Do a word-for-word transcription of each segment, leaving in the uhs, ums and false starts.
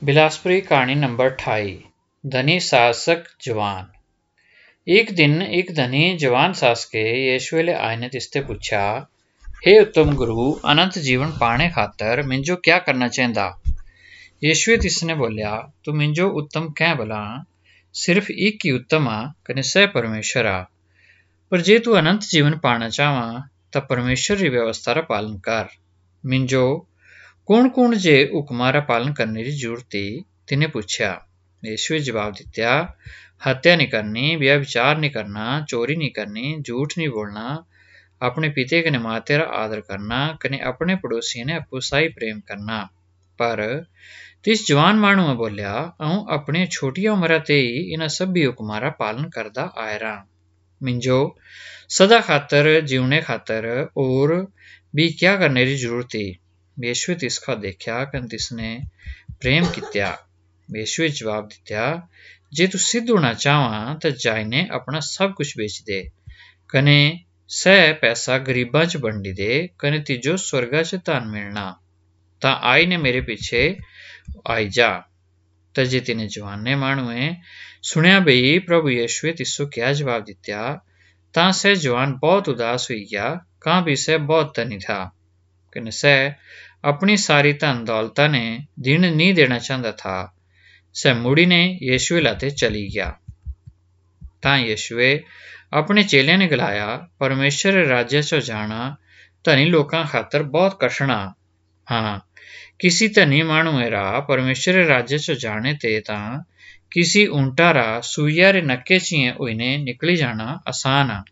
बिलासपुरी कहानी नंबर अठाई। धनी शासक जवान। एक दिन एक धनी जवान शासके यीशु वेले आए ने तिसते पूछा, हे उत्तम गुरु, अनंत जीवन पाने खातर मिंजो क्या करना चाहिदा? यीशुए तिसने बोलिया, तू मिंजो उत्तम कह भला? सिर्फ एक ही उत्तम आ कने सह परमेश्वर आ। पर जे तू अनंत जीवन पाना चाहवा तां परमेश्वर री व्यवस्था रा पालन कर। मिंजो कौन कौन जे हुक्मां रा पालन करने की जरूरत है? तिने पूछया। यीशुए जवाब दित्या, हत्या नहीं करनी, व्यभिचार नहीं करना, चोरी नहीं करनी, झूठ नहीं बोलना, अपने पिते कने माते रा आदर करना, कने अपने पड़ोसियों ने अप्पू साही प्रेम करना। पर तिस जवान मानू बोलिया, हूँ अपनी छोटी उम्र ते ही इन्हां सभी हुक्मां रा पालन करदा आया रहा। मिंजो सदा खातर जीवने खातर और भी क्या करने की जरूरत है? यीशुए तिसका देखा कने तिसने प्रेम कित्या। यीशुए जवाब दित्या, जे तू सिद्ध होना चाहवा तां जाईने अपना सब कुछ बेच दे कने सह पैसा गरीबां च बंडी दे, कने तिजो स्वर्गा च धन मिलना। तां आई ने मेरे पीछे आई जा। तजे तिने जवाने माणुए सुनिया बई प्रभु यीशुए तिस्सो क्या जवाब दित्या, तां सह जवान बहुत उदास हुई गया, कां भी सह बहुत धनी था कने सह अपनी सारी धन दौलता ने दिन नहीं देना चाहता था। सह मुड़ीने यीशुए लाते चली गया। तां यीशुए अपने चेलियां ने गलाया, परमेश्वर रे राज्य च जाना धनी लोकां खातर बहुत कठिन आ। हाँ, किसी धनी माणुए रा परमेश्वर रे राज्य च जाने ते तां किसी ऊंटा रा सुईया रे नक्के चियें होईने निकली जाना आसान आ।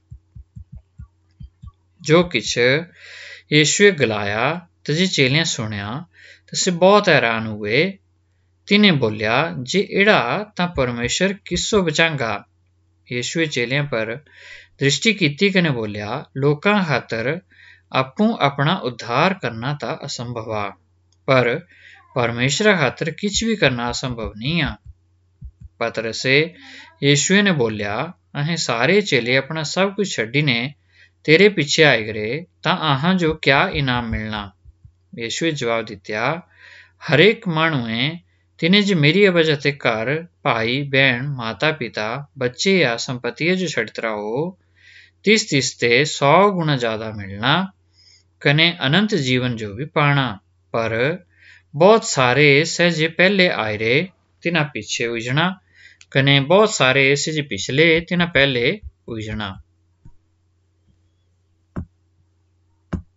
जो किछ यीशुए गलाया तजे चेलियां सुनिया ते से बहुत हैरान हुए। तिने बोलिया, जे एड़ा तां परमेश्वर किसो बचांगा? यीशुए चेलियां पर दृष्टि कीती कने बोलिया, लोकां खातर अप्पू अपना उद्धार करना तां असंभव आ, पर परमेश्वरा खातर किछ भी करना असंभव नहीं आ। पतरसे यीशुए ने बोलिया, अहें सारे चेले अपना सब कुछ छड्डीने तेरे पीछे आए गरे तां अहां जो क्या इनाम मिलना? यीशुए जवाब दित्या, हरेक माणुए तिने जे मेरी वजह ते घर, भाई बहन, माता पिता, बच्चे या संपत्तियां जो छड्डतरा हो, तिस तिस ते सौ गुणा ज्यादा मिलना कने अनंत जीवन जो भी पाना। पर बहुत सारे सह जे पहले आए रे तिन्हां पीछे उजना कने बहुत सारे सह जे पिछले तिन्हां पहले उजना।